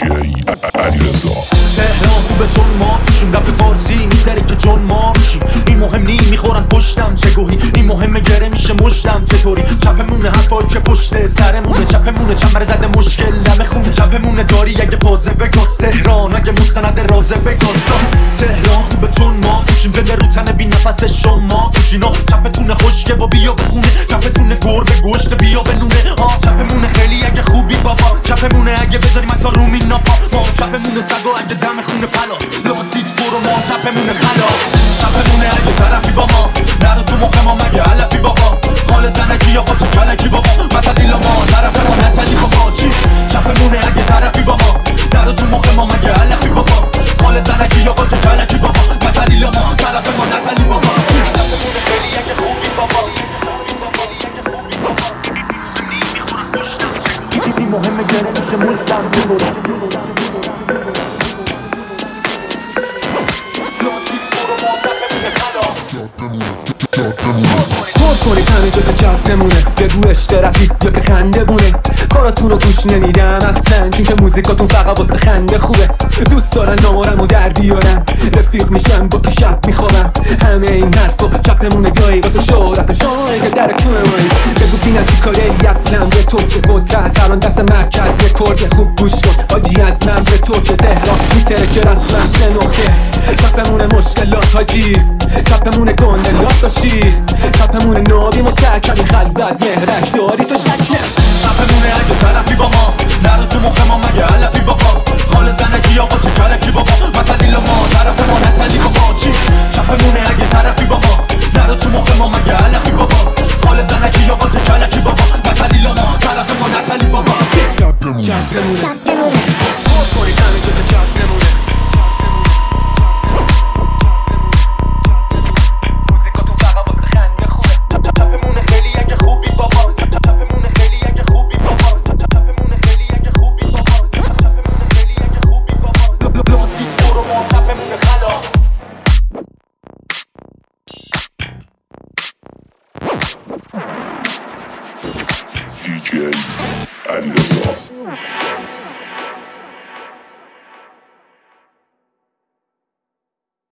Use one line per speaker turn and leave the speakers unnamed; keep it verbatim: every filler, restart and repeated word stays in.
علیرضا.
تهران خوبه چون ما توشیم، رپ فارسی میداره که جون ما روشیم. این مهم نی میخورن پشتم چه گوهی، این مهمه گره میشه مشتم چطوری. چپمونه حرفایی که پشت سرمونه، چپمونه چمبر زده مشکل دم خونه. چپمونه داری اگه پازه بگاز، تهران اگه مستند رازه بگاز. تهران خوبه چون ما توشیم، دل رو تنه بی نفس شما توشینا. چپتونه خشکه با بیا بخونه، چپتونه گربه گوشت بیا بنونه. چپمونه خیلی اگه خوبی بابا، چپمونه اگه بذاری من تا رومی ناپا. ما چپمونه سگا اگه دم خونه پلاس، لاتیت برو ما چپمونه خلاص. چپمونه اگه طرفی با ما، نرو تو مخ ما مگه علفی بابا. حال زنکی یا قاچه کلکی بابا، متدیل ما طرف ما نتلی بابا. چی؟ چپمونه اگه طرفی با ما، نرو تو مخ ما مگه علفی بابا. حال زنکی یا قاچه کلکی بابا، متدیل ما طرف ما نتلی بابا. چپمونه خیلی اگه خوبی بابا، این مهمه گره میشه مستم پر کنید همه جا تا چپ نمونه، بگو اشترفید یا که خنده بونه. کاراتون رو گوش نمیدم اصلا، چون که موزیکاتون فقط واسه خنده خوبه. دوست دارن نامارم و در بیارم، رفیق میشم با که شب میخوابم. همه این حرفا چپ نمونه گاهی واسه شهرت و شایی که در کونه مایی. بگو بینم چی کاره ای اصلا به تو که قدرت الان دست مرکز رکورد. خوب گوش کن آجی از من به تو که تهران میتره که رسمم سه نقطه. چپمونه مشکلات حاجی، چپمونه گنده لات داشتی، چپمونه نابی متکمی خلوت مهرک داری تو شکل. چپمونه اگه طرفی با ما، نرو تو مخ ما مگه علفی بابا. حال زنکی یا قاچه کلکی بابا، متدیل ما طرف ما نتلی بابا. چی؟ چپمونه اگه طرفی با ما، نرو تو مخ ما مگه علفی بابا. حال زنکی یا قاچه کلکی بابا، متدیل ما طرف ما نتلی بابا. چپمونه چپمونه پر کنید همه جا تا چپمونه.
دی جی علیرضا.